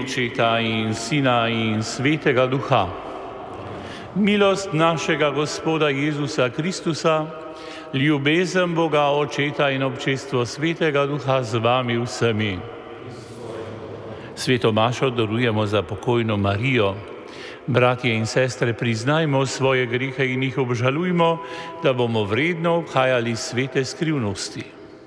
Očeta in Sina in Svetega Duha. Milost našega Gospoda Jezusa Kristusa, ljubezen Boga Očeta in občestvo Svetega Duha z vami vsemi. Sveto mašo darujemo za pokojno Marijo. Bratje in sestre, priznajmo svoje grehe in jih obžalujmo, da bomo vredno obhajali svete skrivnosti.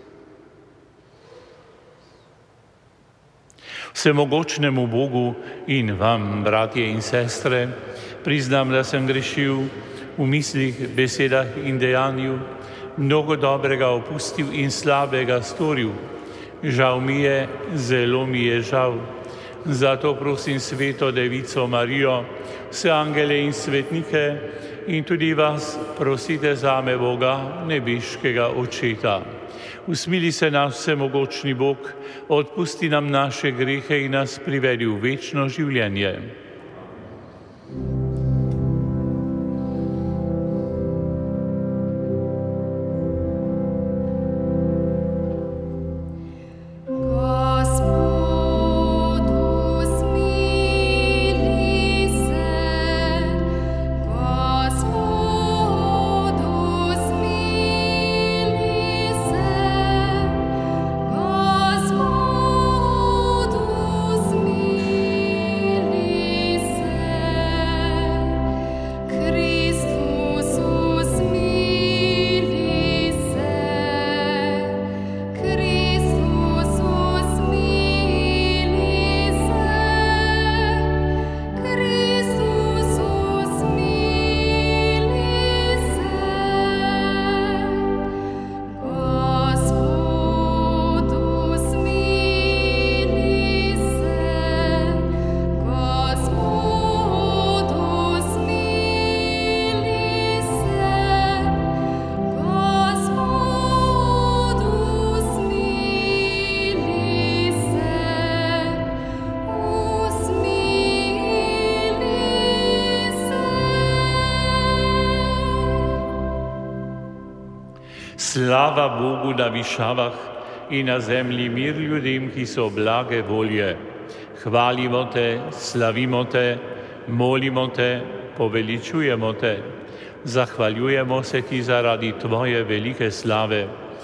Vsemogočnemu Bogu in vam, bratje in sestre, priznam, da sem grešil v mislih, besedah in dejanju, mnogo dobrega opustil in slabega storil. Žal mi je, zelo mi je žal. Zato prosim Sveto Devico Marijo, vse angele in svetnike in tudi vas prosite zame Boga, nebeškega Očeta. Usmili se nas vsemogočni Bog, odpusti nam naše grehe in nas privedi v večno življenje. Slava Bogu na višavah in na zemlji mir ljudem, ki so blage volje. Hvalimo te, slavimo te, molimo te, poveličujemo te. Zahvaljujemo se ti zaradi tvoje velike slave.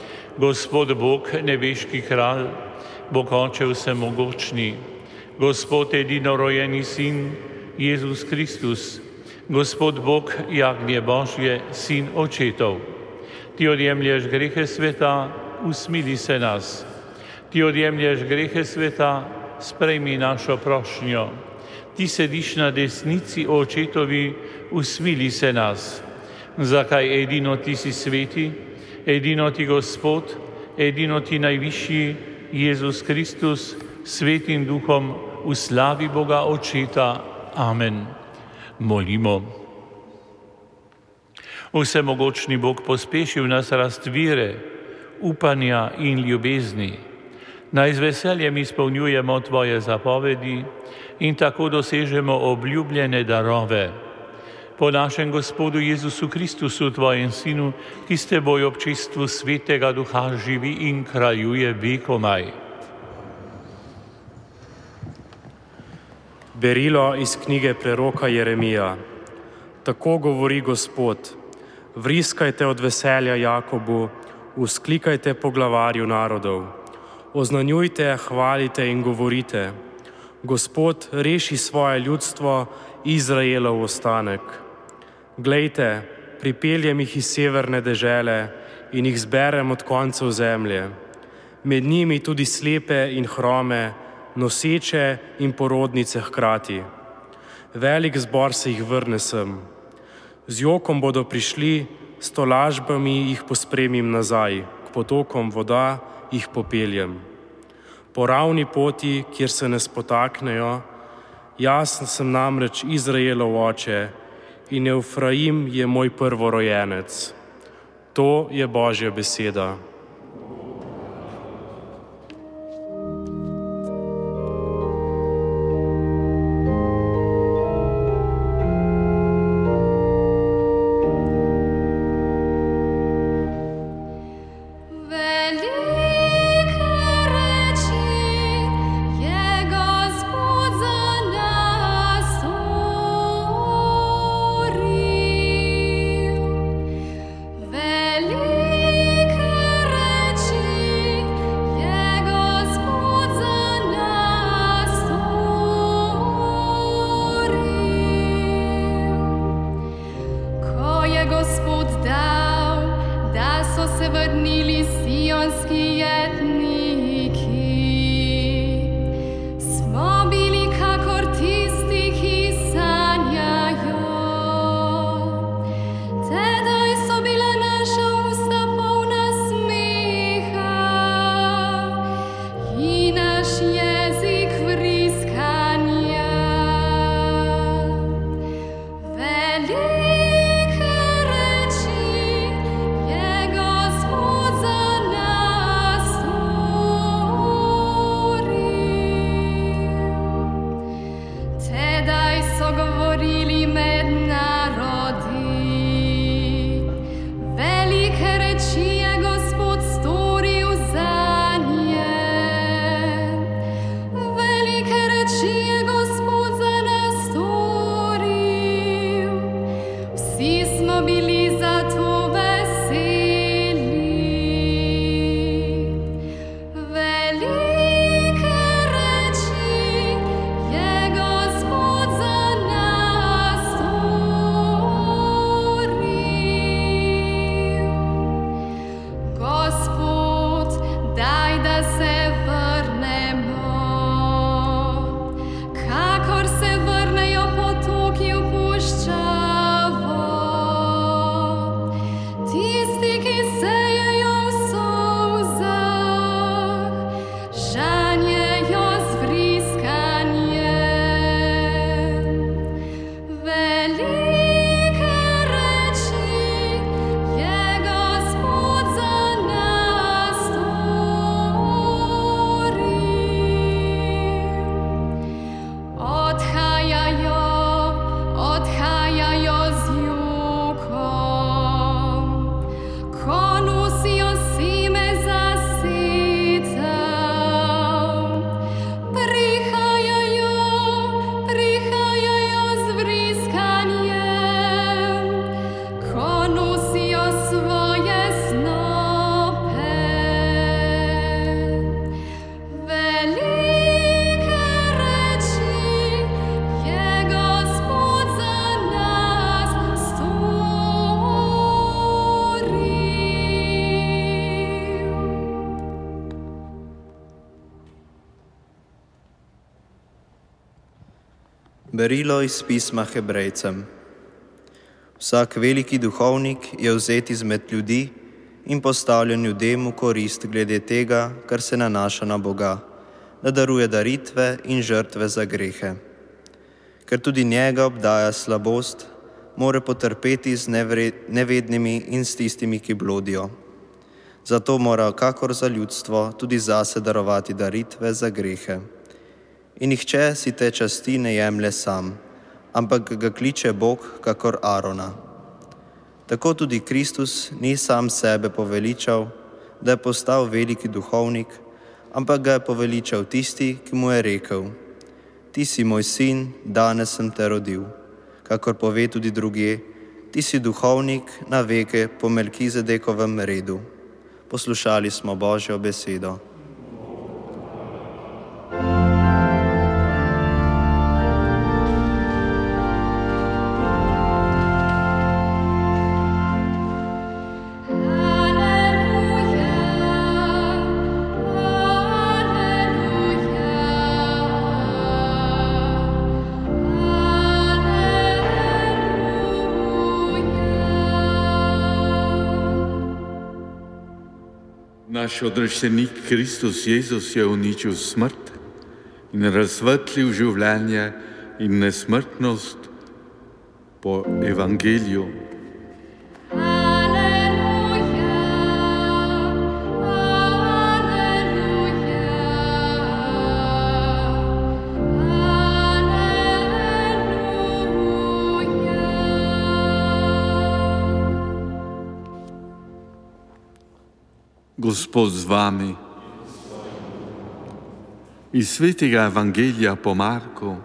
Gospod Bog, nebeški kralj, Bog Oče vsemogočni, Gospod edinorojeni Sin, Jezus Kristus, Gospod Bog, jagnje Božje, Sin Očetov. Ti odjemlješ grehe sveta, usmili se nas. Ti odjemlješ grehe sveta, sprejmi našo prošnjo. Ti sediš na desnici Očetovi, usmili se nas. Zakaj edino ti si sveti, edino ti Gospod, edino ti najvišji, Jezus Kristus, svetim duhom, v slavi Boga Očeta. Amen. Molimo. Vsemogočni Bog pospeši v nas rast vere, upanja in ljubezni. Naj z veseljem izpolnjujemo tvoje zapovedi in tako dosežemo obljubljene darove. Po našem Gospodu Jezusu Kristusu, tvojem Sinu, ki s teboj v občestvu Svetega Duha živi in kraljuje vekomaj. Berilo iz knjige preroka Jeremija. Tako govori Gospod: Vriskajte od veselja Jakobu, vzklikajte po glavarju narodov. Oznanjujte, hvalite in govorite: Gospod reši svoje ljudstvo, Izraelov ostanek. Glejte, pripeljem jih iz severne dežele in jih zberem od koncev zemlje. Med njimi tudi slepe in hrome, noseče in porodnice hkrati. Velik zbor se jih vrne sem. Z jokom bodo prišli, s tolažbami jih pospremim nazaj, k potokom voda jih popeljem. Po ravni poti, kjer se ne spotaknejo, jaz sem namreč Izraelov oče in Efraim je moj prvorojenec. To je Božja beseda. Velike reči je Gospod za Berilo iz pisma Hebrejcem. Vsak veliki duhovnik je vzet izmed ljudi in postavljen ljudem v korist glede tega, kar se nanaša na Boga, da daruje daritve in žrtve za grehe. Ker tudi njega obdaja slabost, mora potrpeti z nevednimi in s tistimi, ki blodijo. Zato mora, kakor za ljudstvo, tudi zase darovati daritve za grehe. In nihče si te časti ne jemlje sam, ampak ga kliče Bog kakor Arona. Tako tudi Kristus ni sam sebe poveličal, da je postal veliki duhovnik, ampak ga je poveličal tisti, ki mu je rekel: Ti si moj sin, danes sem te rodil. Kakor pove tudi drugje: Ti si duhovnik na veke po Melkizedekovem redu. Poslušali smo Božjo besedo. Naš odrešenik Kristus Jezus je uničil smrt in razsvetlil življenje in nesmrtnost po evangeliju. Gospod z vami. Iz svetega evangelija po Marku,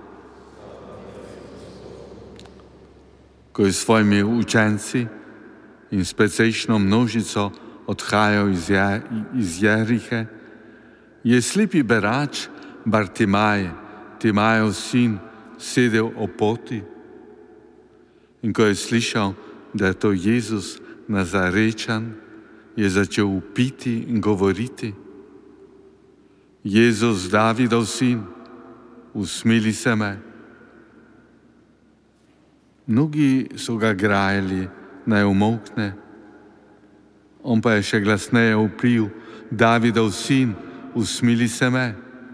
ko je s svojimi učenci in s precejšno množico odhajal iz Jerihe, je slepi berač Bartimaj, Timajev sin, sedel ob poti. In ko je slišal, da je to Jezus Nazarečan, je začel vpiti in govoriti: Jezus, Davidov sin, usmili se me. Mnogi so ga grajali, naj umolkne. On pa je še glasneje vpil: Davidov sin, usmili se me.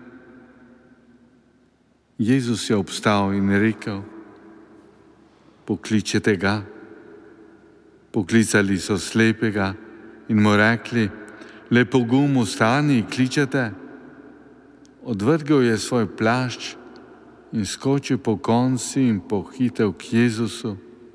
Jezus je obstal in rekel: Pokličete ga. Poklicali so slepega in mu rekli: Le pogum, vstani, kličete. Odvrgel je svoj plašč in skočil po konci in pohitel k Jezusu.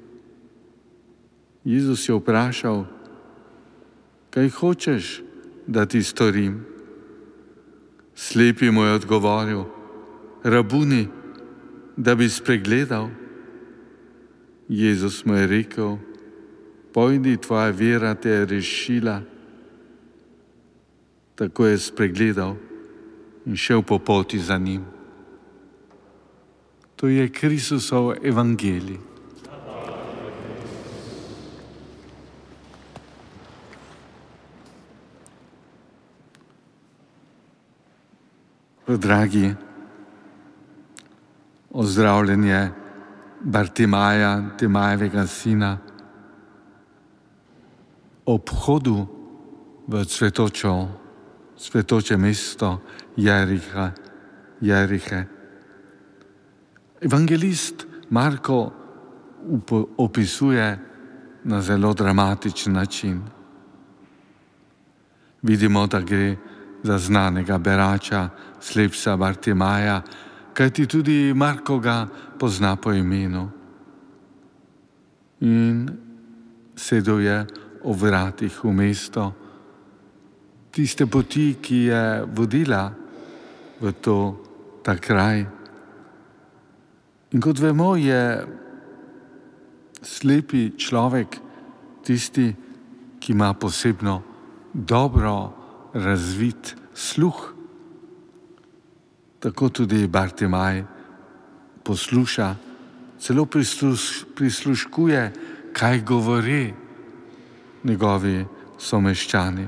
Jezus je vprašal: Kaj hočeš, da ti storim? Slepi mu je odgovoril: Rabuni, da bi spregledal. Jezus mu je rekel: Pojdi, tvoja vera te je rešila. Tako je spregledal in šel po poti za njim. To je Kristusov evangelij. Dragi, ozdravljenje Bartimaja, Timajevega sina, ob vhodu v cvetoče mesto Jerihe. Evangelist Marko opisuje na zelo dramatičen način. Vidimo, da gre za znanega berača, slepca Bartimaja, kajti tudi Marko ga pozna po imenu. In sedel je o vratih v mesto, tiste poti, ki je vodila v ta kraj. In kot vemo, je slepi človek tisti, ki ima posebno dobro razvit sluh. Tako tudi Bartimaj posluša, celo prisluškuje, kaj govori njegovi someščani.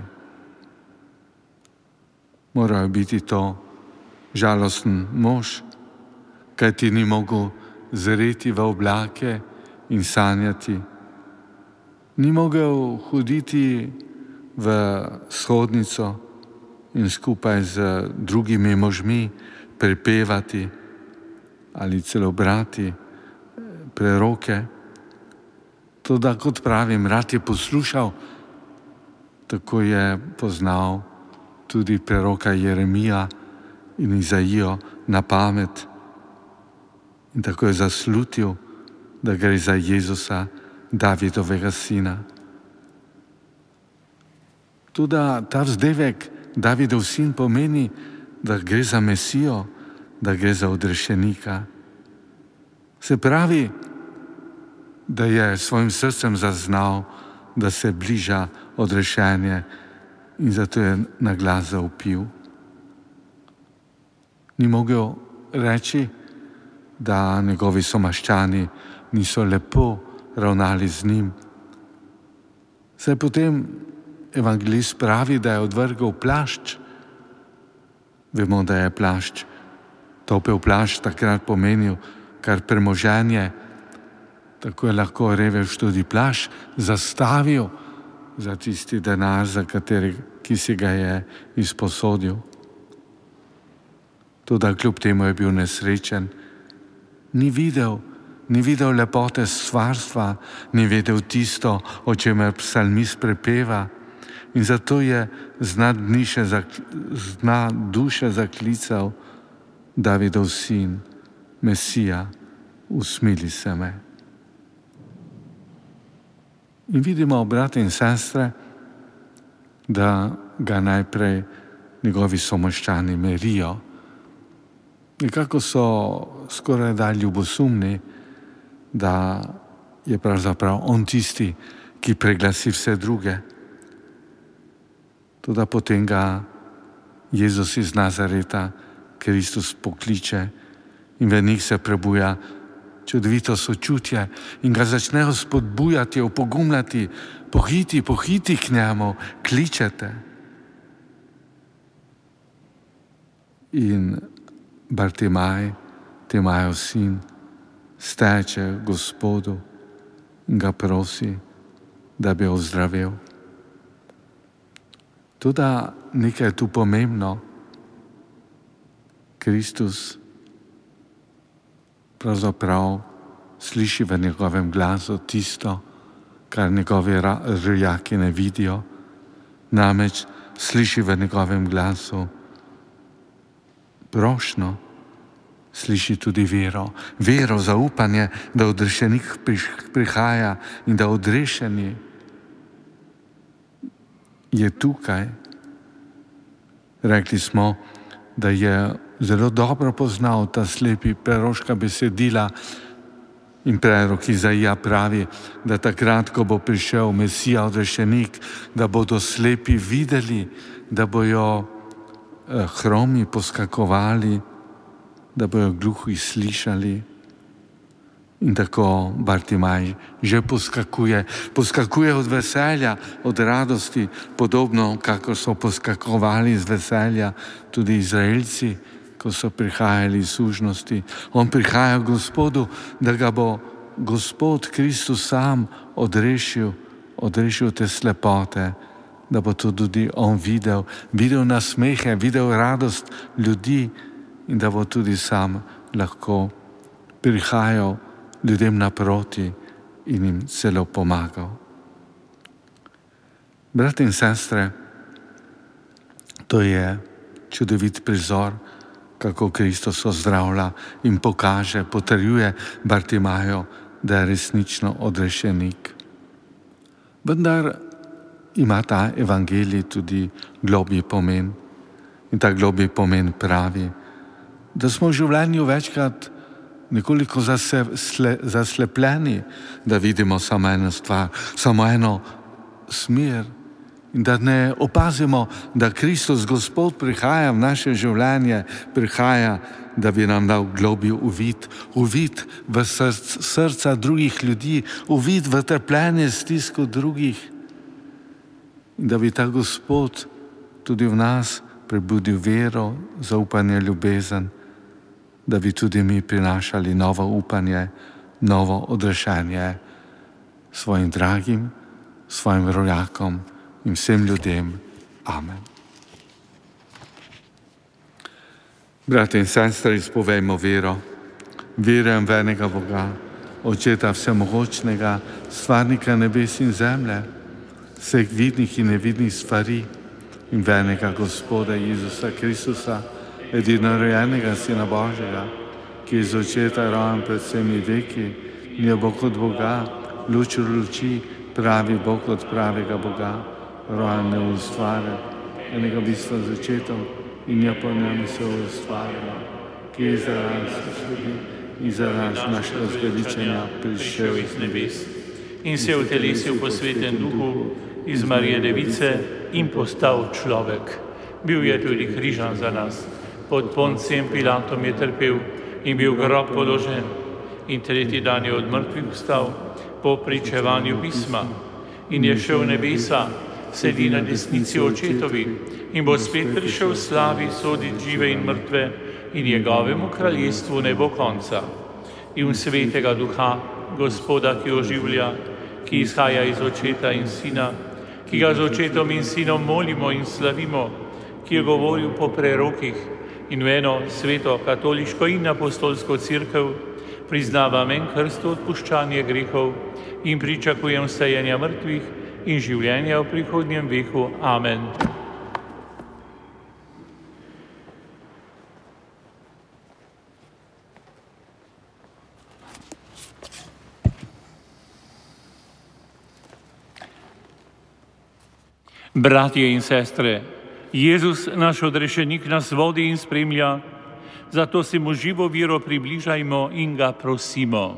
Morajo biti to žalosten mož, kajti ni mogel zreti v oblake in sanjati. Ni mogel hoditi v shodnico in skupaj z drugimi možmi prepevati ali celo brati preroke. Toda, kot pravim, rad je poslušal, tako je poznal tudi preroka Jeremija in Izaijo na pamet. In tako je zaslutil, da gre za Jezusa, Davidovega sina. Tudi ta vzdevek, Davidov sin, pomeni, da gre za Mesijo, da gre za odrešenika. Se pravi, da je svojim srcem zaznal, da se bliža odrešenje in zato je na glas zavpil. Ni mogel reči, da njegovi somaščani niso lepo ravnali z njim. Saj potem evangelist pravi, da je odvrgel plašč. Vemo, da je plašč, topel plašč takrat pomenil kar premoženje, tako je lahko revež tudi plašč zastavil za tisti denar, ki si ga je izposodil. Toda kljub temu je bil nesrečen. Ni videl lepote stvarstva, ni vedel tisto, o čemer psalmist prepeva, in zato je z dna duše zaklical: Davidov sin, Mesija, usmili se me. In vidimo, brate in sestre, da ga najprej njegovi somaščani merijo. Nekako so skoraj da ljubosumni, da je pravzaprav on tisti, ki preglasi vse druge. Toda potem ga Jezus iz Nazareta, Kristus, pokliče in v njih se prebuja čudovito sočutje in ga začnejo spodbujati, opogumljati: pohiti k njemu, kličete. In Bartimaj, Timajev sin, steče Gospodu in ga prosi, da bi ozdravel. Toda nekaj je tu pomembno. Kristus pravzaprav sliši v njegovem glasu tisto, kar njegovi rojaki ne vidijo. Namreč sliši v njegovem glasu prošnjo, sliši tudi vero, zaupanje, da odrešenik prihaja in da odrešeni je tukaj. Rekli smo, da je zelo dobro poznal ta slepi preroška besedila in prerok Izaija pravi, da takrat, ko bo prišel Mesija, odrešenik, da bodo slepi videli, da bojo hromi poskakovali, da bojo gluhi slišali. In tako Bartimaj že poskakuje od veselja, od radosti, podobno kako so poskakovali z veselja tudi Izraelci, ko so prihajali iz služnosti. On prihaja k Gospodu, da ga bo Gospod Kristus sam odrešil te slepote, da bo to tudi on videl nasmehe, videl radost ljudi in da bo tudi sam lahko prihajal ljudem naproti in jim celo pomagal. Brate in sestre, to je čudovit prizor, kako Kristus ozdravlja in pokaže, potrjuje Bartimaju, da je resnično odrešenik. Vendar ima ta evangelij tudi globlji pomen. In ta globlji pomen pravi, da smo v življenju večkrat nekoliko zaslepljeni, da vidimo samo eno stvar, samo eno smer in da ne opazimo, da Kristus, Gospod, prihaja v naše življenje, prihaja, da bi nam dal globji uvid v srca drugih ljudi, uvid v trpljenje, stisko drugih in da bi ta Gospod tudi v nas prebudil vero, zaupanje, ljubezen da bi tudi mi prinašali novo upanje, novo odrešenje svojim dragim, svojim rojakom in vsem ljudem. Amen. Brate in sestre, izpovejmo vero. Verujem v enega Boga, Očeta vsemogočnega, stvarnika nebes in zemlje, vseh vidnih in nevidnih stvari, in v enega Gospoda Jezusa Kristusa, edinorojenega Sina Božjega, ki je iz Očeta rojen pred vsemi veki, in je Bog od Boga, luč od luči, pravi Bog od pravega Boga, rojen neustvarjen, enega bistva z očetom, in je po njem vse ustvarjeno, ki je zaradi vseh ljudi in zaradi našega zveličenja prišel iz nebes in se utelesil po svetem duhu iz Marije Device in postal človek. Bil je tudi križan za nas. Pod Poncijem Pilatom je trpel in bil v grob položen in tretji dan je od mrtvih vstal po pričevanju pisma in je šel v nebesa, sedi na desnici Očetovi in bo spet prišel v slavi soditi žive in mrtve in njegovemu kraljestvu ne bo konca. In v svetega duha, Gospoda, ki oživlja, ki izhaja iz Očeta in Sina, ki ga z Očetom in Sinom molimo in slavimo, ki je govoril po prerokih in v eno sveto, katoliško in apostolsko cerkev, priznavam en krst odpuščanje grehov in pričakujem vstajenja mrtvih in življenja v prihodnjem veku. Amen. Bratje in sestre, Jezus, naš odrešenik, nas vodi in spremlja, zato se mu živo vero približajmo in ga prosimo.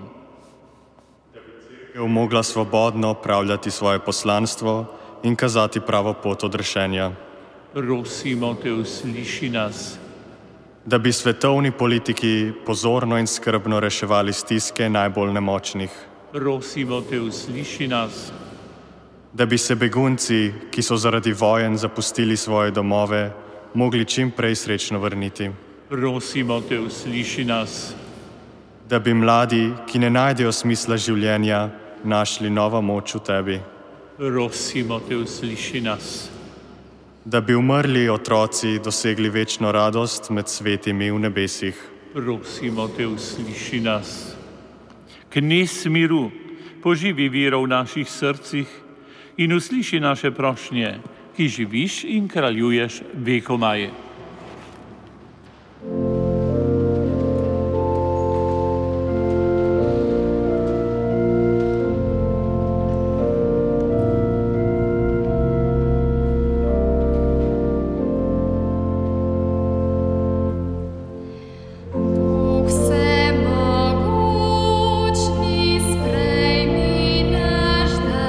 Je mogla svobodno opravljati svoje poslanstvo in kazati pravo pot odrešenja. Prosimo te, usliši nas. Da bi svetovni politiki pozorno in skrbno reševali stiske najbolj nemočnih. Prosimo te, usliši nas. Da bi se begunci, ki so zaradi vojen zapustili svoje domove, mogli čim prej srečno vrniti. Prosimo te, usliši nas. Da bi mladi, ki ne najdejo smisla življenja, našli novo moč v tebi. Prosimo te, usliši nas. Da bi umrli otroci dosegli večno radost med svetimi v nebesih. Prosimo te, usliši nas. Knez miru, poživi vero v naših srcih in usliši naše prošnje, ki živiš in kraljuješ vekomaj.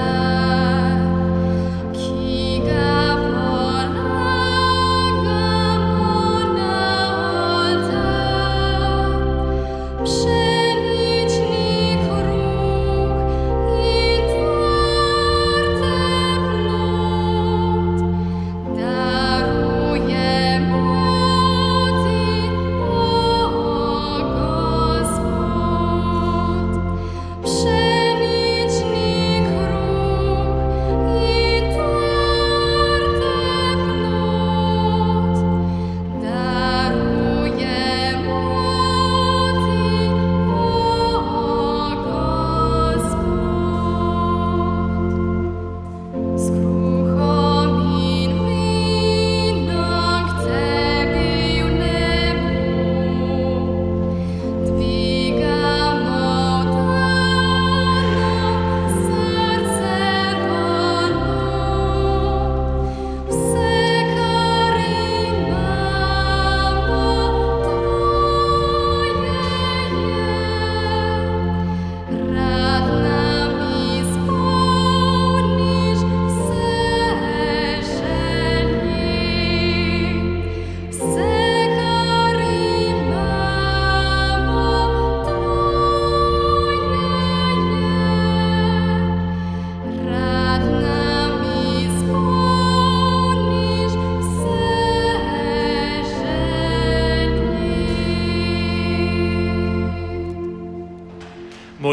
Ki ga polaga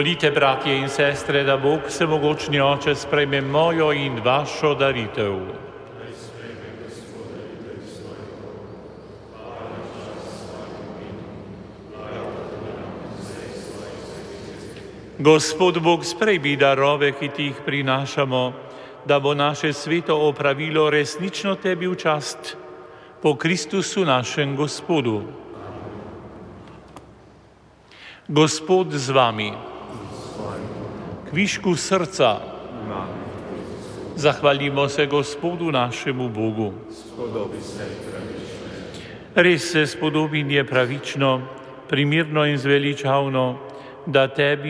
Dovolite, bratje in sestre, da Bog Vsemogočni Oče sprejme mojo in vašo daritev. Gospod Bog, sprejmi darove, ki ti jih prinašamo, da bo naše sveto opravilo resnično tebi v čast. Po Kristusu našem Gospodu. Gospod z vami. Kvišku srca. Zahvalimo se Gospodu našemu Bogu. Res se spodobi in je pravično, primirno in zveličavno, da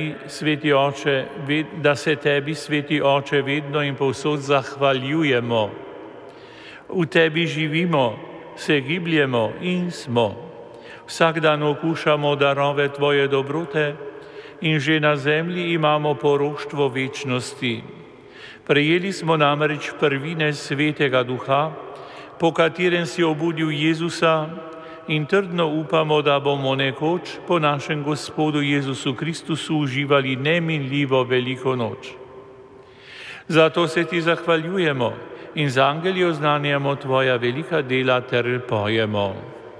se tebi, Sveti Oče, vedno in povsod zahvaljujemo. V tebi živimo, se gibljemo in smo. Vsak dan okušamo darove tvoje dobrote in že na zemlji imamo poroštvo večnosti. Prejeli smo namreč prvine Svetega Duha, po katerem si obudil Jezusa, in trdno upamo, da bomo nekoč po našem Gospodu Jezusu Kristusu uživali neminljivo veliko noč. Zato se ti zahvaljujemo in z angeli oznanjamo tvoja velika dela ter pojemo.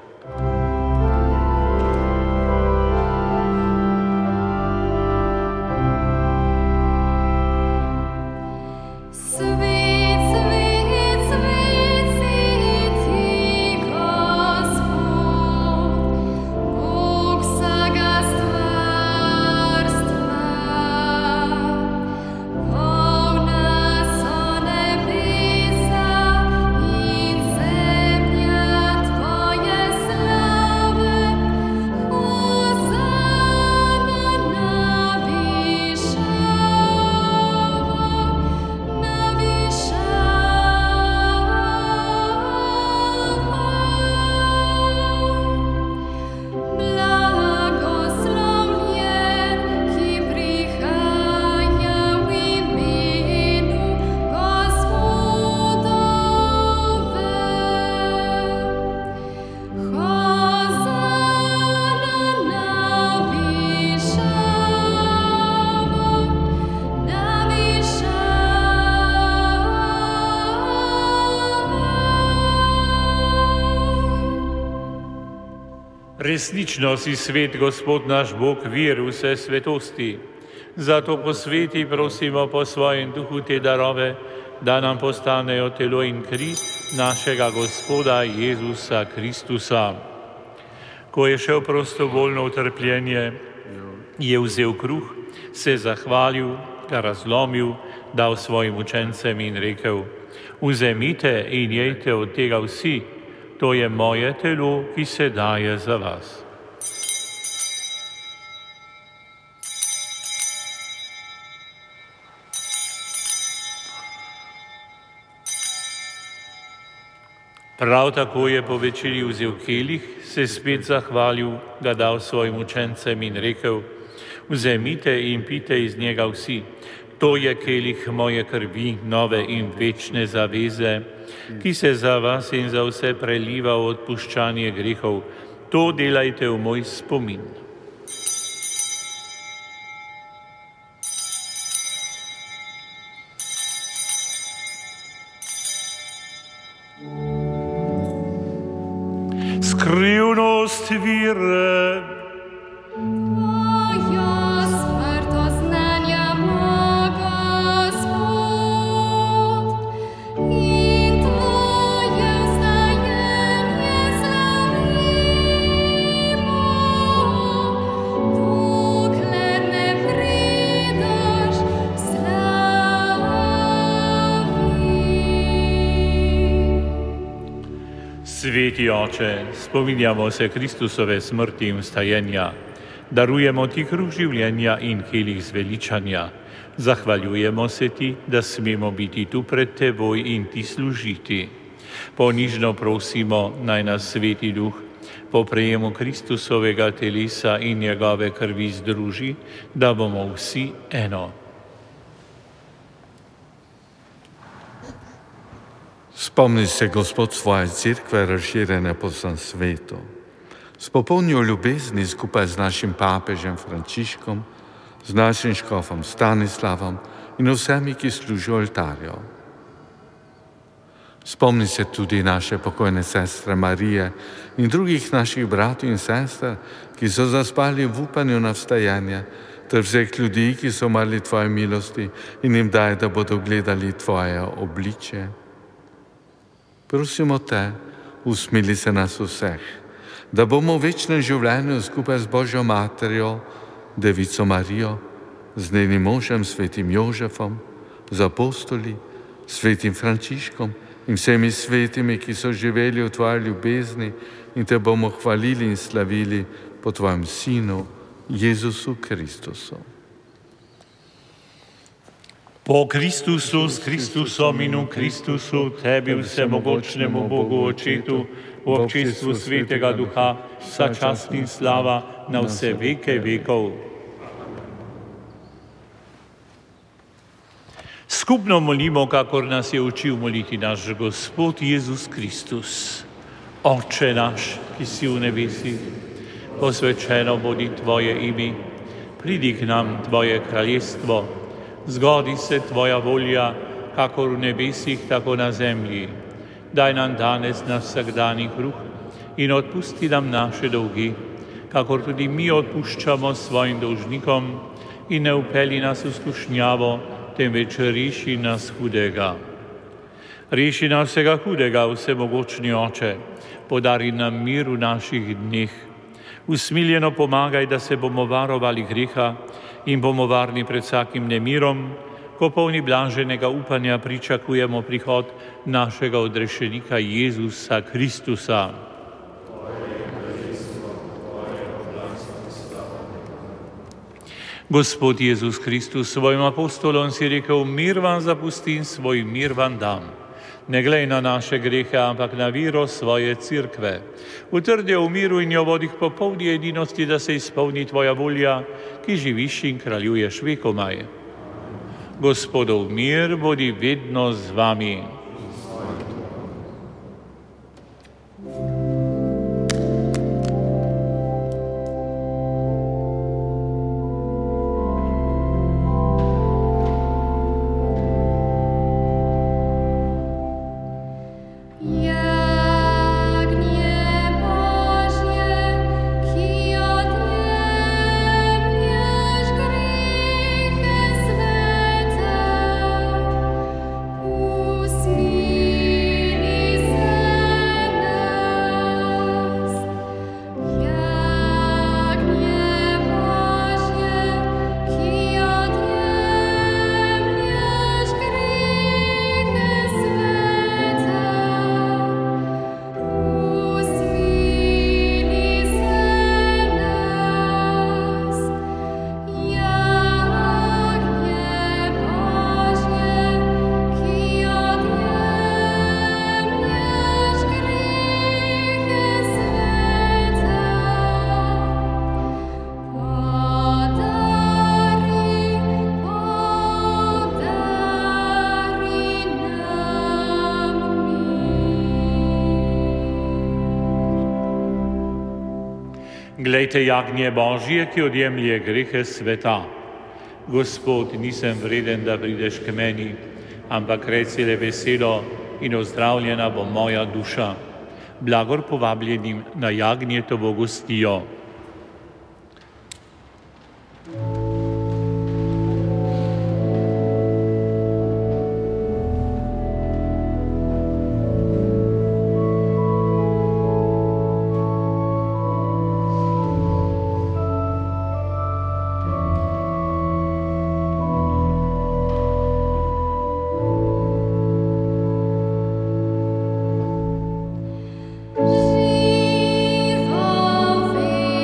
Resnično si svet, Gospod naš Bog, vir vse svetosti. Zato posveti, prosimo, po svojem duhu te darove, da nam postanejo telo in kri našega Gospoda Jezusa Kristusa. Ko je šel prostovoljno v trpljenje, je vzel kruh, se zahvalil, ga razlomil, dal svojim učencem in rekel: Vzemite in jejte od tega vsi, to je moje telo, ki se daje za vas. Prav tako je po večerji vzel kelih, se spet zahvalil, ga dal svojim učencem in rekel: Vzemite in pite iz njega vsi, to je kelih moje krvi, nove in večne zaveze, ki se za vas in za vse preliva v odpuščanje grehov. To delajte v moj spomin. Skrivnost vire. Sveti Oče, spominjamo se Kristusove smrti in vstajenja, darujemo ti kruh življenja in kelih zveličanja. Zahvaljujemo se ti, da smemo biti tu pred teboj in ti služiti. Ponižno prosimo, naj nas Sveti Duh po prejemu Kristusovega telesa in njegove krvi združi, da bomo vsi eno. Spomni se, Gospod, svoje cerkve razširjene po vsem svetu. S popolnjo ljubezni skupaj z našim papežem Frančiškom z našim škofom Stanislavom in vsemi, ki služijo oltarjo. Spomni se tudi naše pokojne sestre Marije in drugih naših bratov in sester, ki so zaspali v upanju na vstajanje, ter vseh ljudi, ki so umrli tvoje milosti in jim daj, da bodo gledali tvoje obličje. Prosimo te, usmili se nas vseh, da bomo v večnem življenju skupaj z Božjo materjo, Devico Marijo, z njenim možem svetim Jožefom, z apostoli, svetim Frančiškom in vsemi svetimi, ki so živeli v tvoji ljubezni, in te bomo hvalili in slavili po tvojem Sinu, Jezusu Kristusu. Po Kristusu, s Kristusom in v Kristusu, tebi vsemogočnemu Bogu Očetu, v občestvu Svetega Duha, vsa čast in slava na vse veke vekov. Skupno molimo, kakor nas je učil moliti naš Gospod Jezus Kristus. Oče naš, ki si v nebesih, posvečeno bodi tvoje ime, pridi k nam tvoje kraljestvo, zgodi se tvoja volja, kakor v nebesih, tako na zemlji. Daj nam danes naš vsakdanji kruh in odpusti nam naše dolgi, kakor tudi mi odpuščamo svojim dolžnikom, in ne vpelji nas v skušnjavo, temveč reši nas hudega. Reši nas vsega hudega, vsemogočni Oče, podari nam mir v naših dneh. Usmiljeno pomagaj, da se bomo varovali greha in bomo varni pred vsakim nemirom, ko polni blaženega upanja pričakujemo prihod našega odrešenika Jezusa Kristusa. Gospod Jezus Kristus, svojim apostolom si rekel, mir vam zapustim, svoj mir vam dam. Ne glej na naše grehe, ampak na vero svoje cerkve. Utrdi v miru in jo vodi k popolni edinosti, da se izpolni tvoja volja, ki živiš in kraljuješ vekomaj. Gospodov mir bodi vedno z vami. Glejte jagnje Božje, ki odjemlje grehe sveta. Gospod, nisem vreden, da prideš k meni, ampak reci le veselo in ozdravljena bo moja duša. Blagor povabljenim na jagnjetovo gostijo. Živo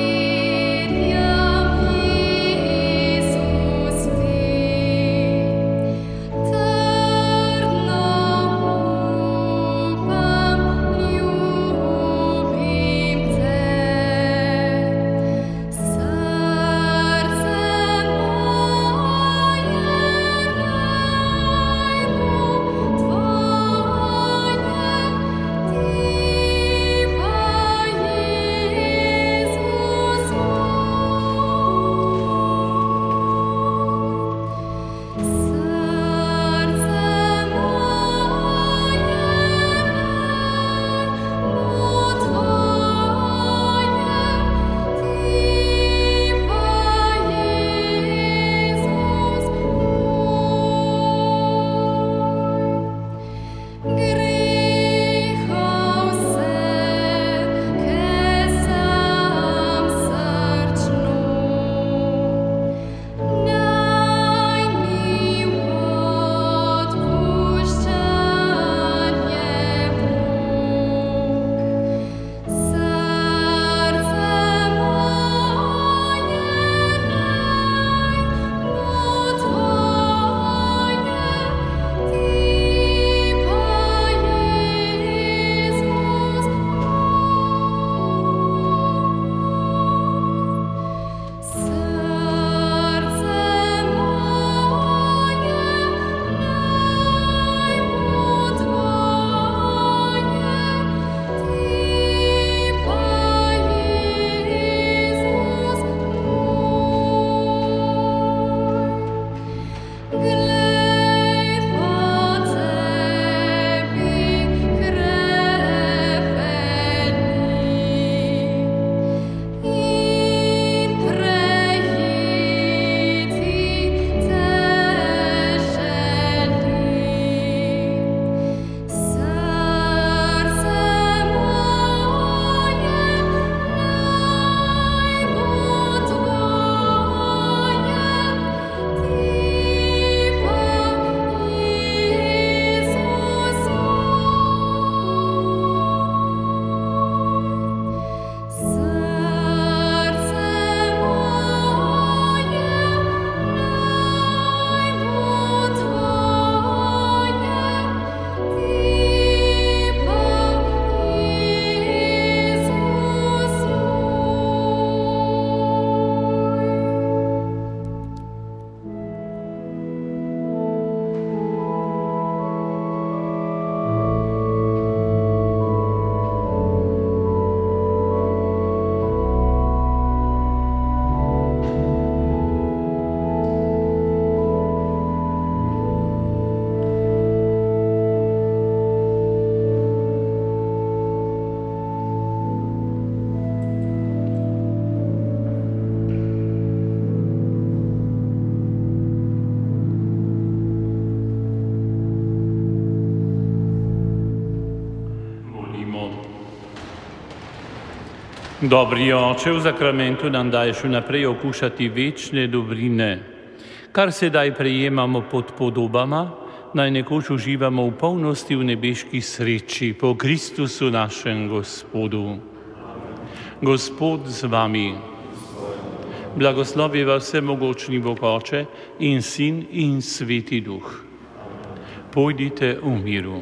Dobri Oče, v zakramentu nam daješ vnaprej okušati večne dobrine. Kar sedaj prejemamo pod podobama, naj nekoč uživamo v polnosti v nebeški sreči po Kristusu našem Gospodu. Gospod z vami. Blagoslovi vas vsemogočni Bog Oče in Sin in Sveti Duh. Pojdite v miru.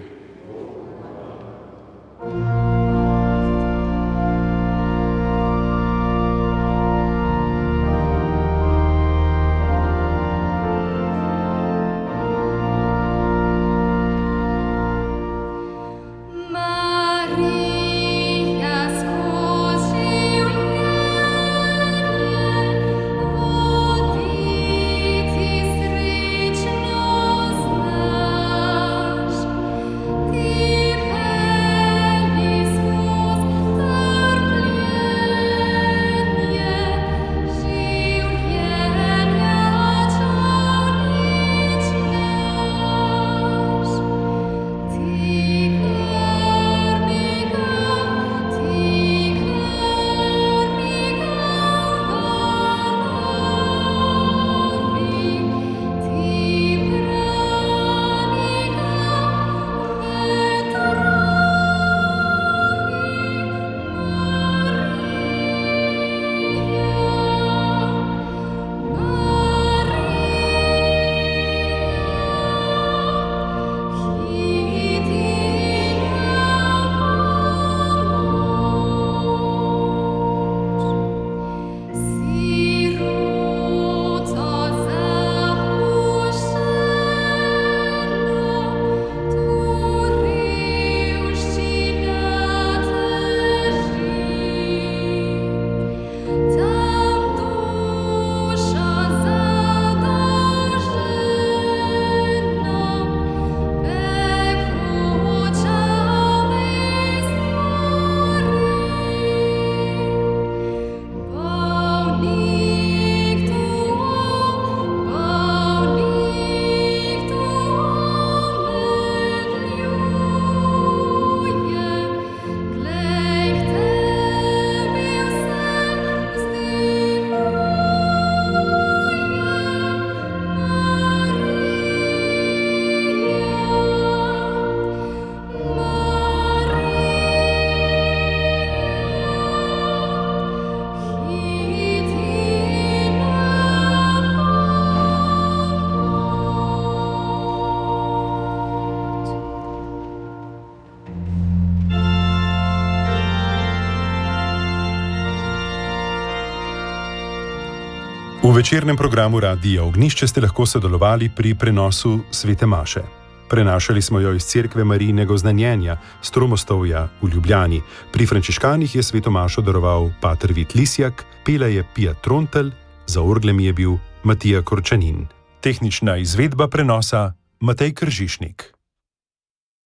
V večernem programu Radia Ognjišče ste lahko sodelovali pri prenosu Svete maše. Prenašali smo jo iz Cerkve Marijinega Oznanjenja, Stromostovja v Ljubljani. Pri frančiškanih je Sveto mašo daroval pater Vit Lisjak, pela je Pija Trontelj, za orglem je bil Matija Korčanin. Tehnična izvedba prenosa Matej Kržišnik.